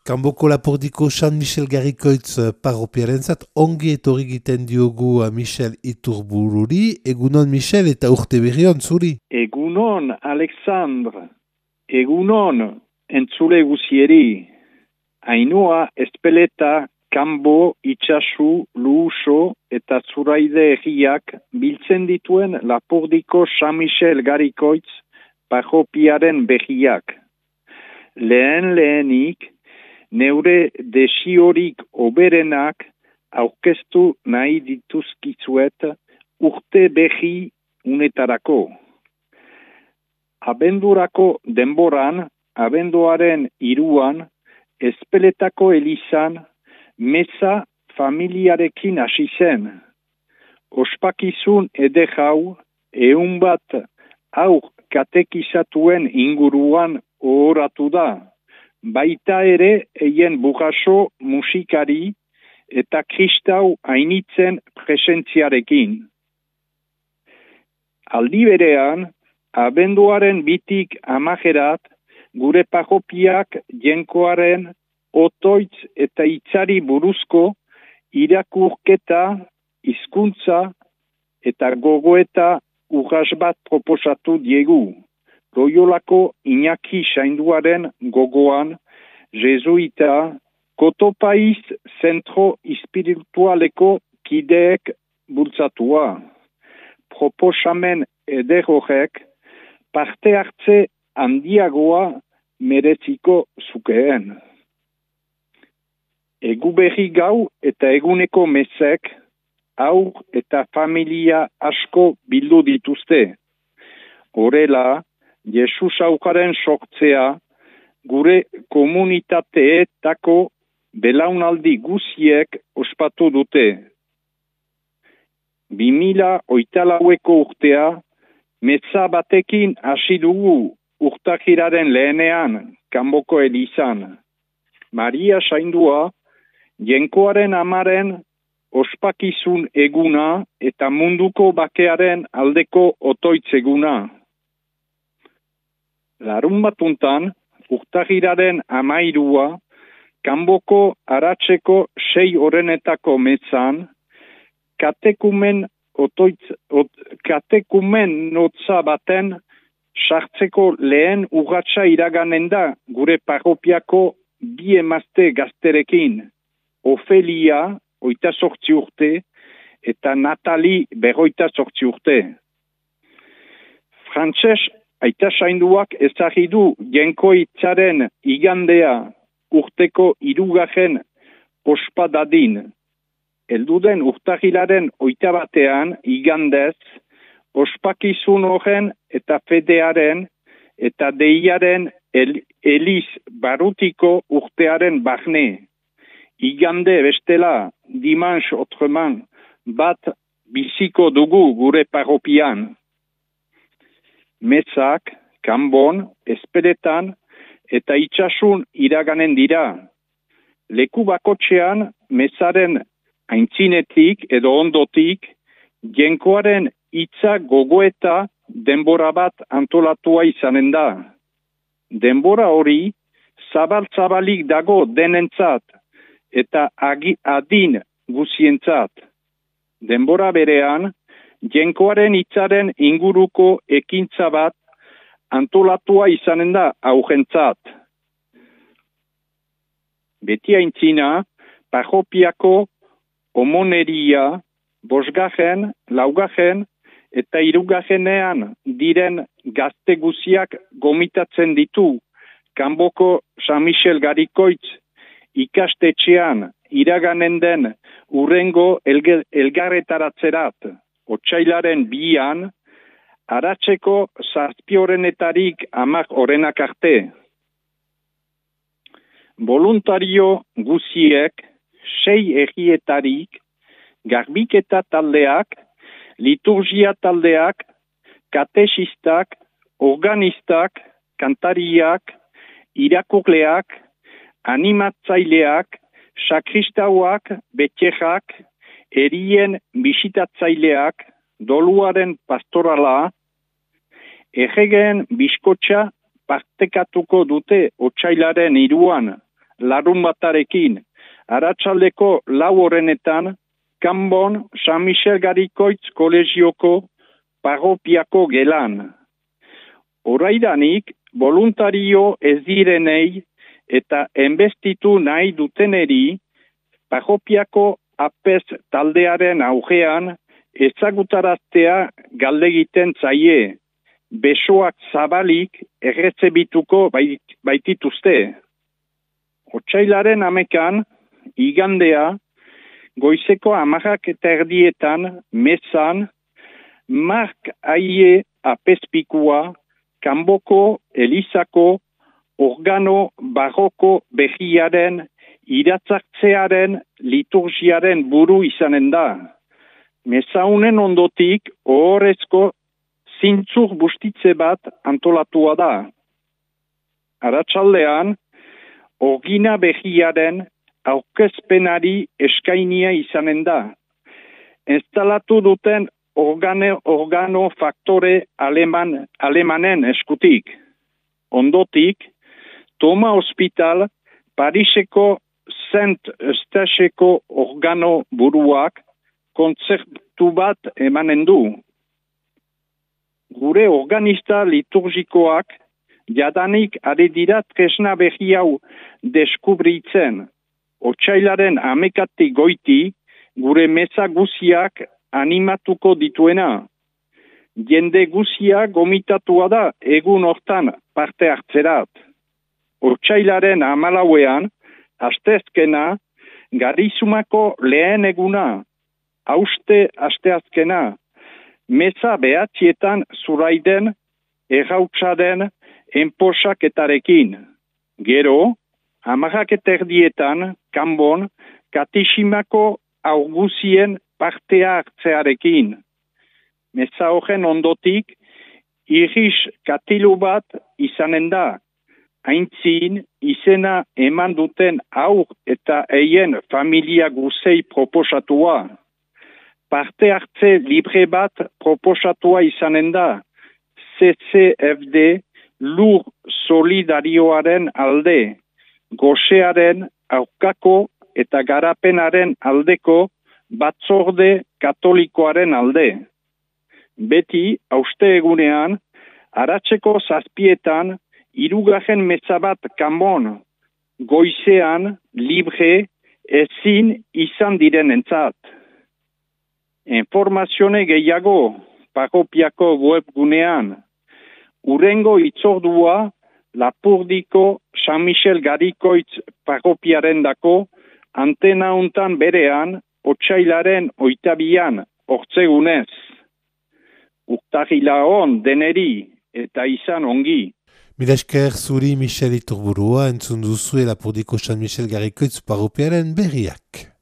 Kanboko Lapordiko San Michel Garrikoitz parropiarentzat ongi etorri egiten diogu Michel Iturbururi. Egunon Michel eta urte berri on zuri. Egunon Alexandre, egunon entzule guzieri. Ainhoa Espeleta, Kanbo, Itxasu, Luuso eta Zuraide egiak biltzen dituen Lapordiko San Michel Garrikoitz parropiaren behiak. Lehenik, neure desiorik oberenak aurkeztu nahi dituzkizuet urte behi unetarako. Abendurako denboran, abenduaren 3, Espeletako elizan, meza familiarekin hasi zen. Ospakizun edehau, 100 aur katekizatuen inguruan ohoratu da. Baita ere eien burraso musikari eta kristau hainitzen presentziarekin. Aldi berean, abenduaren 2tik 10 gure parropiak jenkoaren otoitz eta itzari buruzko irakurketa, hizkuntza eta gogoeta urras bat proposatu diegu. Loiolako Iñaki Sainduaren gogoan, jesuita, Kotopaiz zentro espiritualeko kideek bultzatua. Proposamen eder horrek parte hartze handiagoa mereziko zukeen. Egu berri gau eta eguneko mezek, aur eta familia asko bildu dituzte. Horrela, Jesus aukaren sortzea, gure komunitateetako belaunaldi guziek ospatu dute. 2008ko urtea, meza batekin hasi dugu urtahiraren lehenean, Kanboko elizan. Maria Saindua, jenkoaren amaren ospakizun eguna eta munduko bakearen aldeko otoitz eguna. Larun batuntan, urtahiraren 13, Kanboko aratzeko 6 horrenetako mezan, katekumen notza baten sartzeko lehen urratsa iraganen da gure parropiako 2 emazte gazterekin, Ofelia, 28 urte, eta Natali, 48 urte. Frantses Aita Sainduak ezagidu jenkoitzaren igandea urteko 3. ospadadin. Elduden urtahilaren 21 igandez, ospakizun horren eta fedearen eta deiaren eliz barutiko urtearen barne. Igande bestela, dimanche otreman, bat biziko dugu gure parropian. Mezak, Kanbon, Espeletan eta Itxasun iraganen dira. Leku bakotxean, mezaren aintzinetik edo ondotik, jenkoaren hitza gogoeta denbora bat antolatua izanen da. Denbora hori, zabal-zabalik dago denentzat eta adin guzientzat. Denbora berean, jenkoaren hitzaren inguruko ekintza bat antolatua izanen da aurrentzat. Beti aintzina, parropiako omoneria, 5., 4. eta 3. diren gazte guziak gomitatzen ditu Kanboko San Michel Garrikoitz ikastetxean iraganen den urrengo elgarretaratzerat. Otsailaren 2, aratzeko 7 horrenetarik 10 horrenak arte. Voluntario guziek 6 egietarik, garbiketa taldeak, liturgia taldeak, katexistak, organistak, kantariak, irakurleak, animatzaileak, sakristauak, betxejak, erien bisitatzaileak, doluaren pastorala, erregeen bizkotxa partekatuko dute otsailaren 3 larun batarekin, arratsaldeko 4:00 Kanbon San Michel Garikoitz kolegioko parropiako gelan. Oraidanik, voluntario ez direnei eta enbestitu nahi duteneri, parropiako apez taldearen aurrean ezagutaraztea galdegiten zaie, besoak zabalik errezebituko baitituzte. Otsailaren 11 igandea, goizeko 11:30 mezan, Mark Aie apezpikua, Kanboko Elizako organo barroko behiaren iratzartzearen liturgiaren buru izanen da. Mezaunen ondotik ohorezko zintzur bustitze bat antolatua da. Arratsaldean, orgina behiaren aurkezpenari eskainia izanen da. Instalatu duten organo faktore alemanen eskutik. Ondotik, Toma Hospital, Pariseko Saint Eustacheko organo buruak kontzertu bat emanen du. Gure organista liturgikoak jadanik ari dira tresna berri hau deskubritzen. Otsailaren 11 goiti gure meza guziak animatuko dituena. Jende guzia gomitatua da egun hortan parte hartzerat. Otsailaren 14 asteazkena, Garizumako lehen eguna, asteazkena, meza behatzietan zuraiden, errautsaden, enposaketarekin. Gero, 11:30 Kanbon, Katiximako auguzien partea hartzearekin. Meza horren ondotik, iris katilu bat izanen da. Aintzin, izena eman duten aur eta eien familia guzei proposatua. Parte hartze libre bat proposatua izanen da. CCFD lur solidarioaren alde, gosearen aurkako eta garapenaren aldeko batzorde katolikoaren alde. Beti, hauste egunean, aratzeko 7:00 hirugarren meza bat Kanbon, goizean, libre, ezin izan direnentzat. Informazione gehiago, parropiako webgunean. Urrengo itzordua, Lapurdiko San Michel Garikoitz parropiarendako antena hontan berean, otsailaren 22 ortzegunez. Urtahila on deneri eta izan ongi. Mila esker zuri Michel Iturburua entzun duzue Lapurdiko San Michel Garikoitz parropiaren berriak.